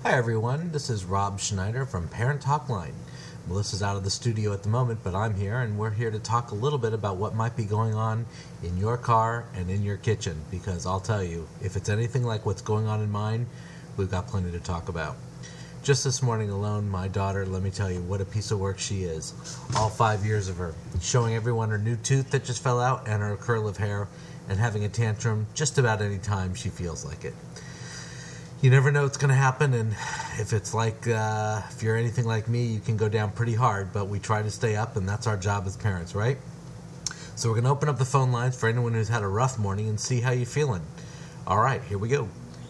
Hi everyone, this is Rob Schneider from Parent Talk Line. Melissa's out of the studio at the moment, but I'm here and we're here to talk a little bit about what might be going on in your car and in your kitchen, because I'll tell you, if it's anything like what's going on in mine, we've got plenty to talk about. Just this morning alone, my daughter, let me tell you what a piece of work she is. All 5 years of her, showing everyone her new tooth that just fell out and her curl of hair, and having a tantrum just about any time she feels like it. You never know what's going to happen, and if it's like, if you're anything like me, you can go down pretty hard, but we try to stay up, and that's our job as parents, right? So we're going to open up the phone lines for anyone who's had a rough morning and see how you're feeling. All right, here we go.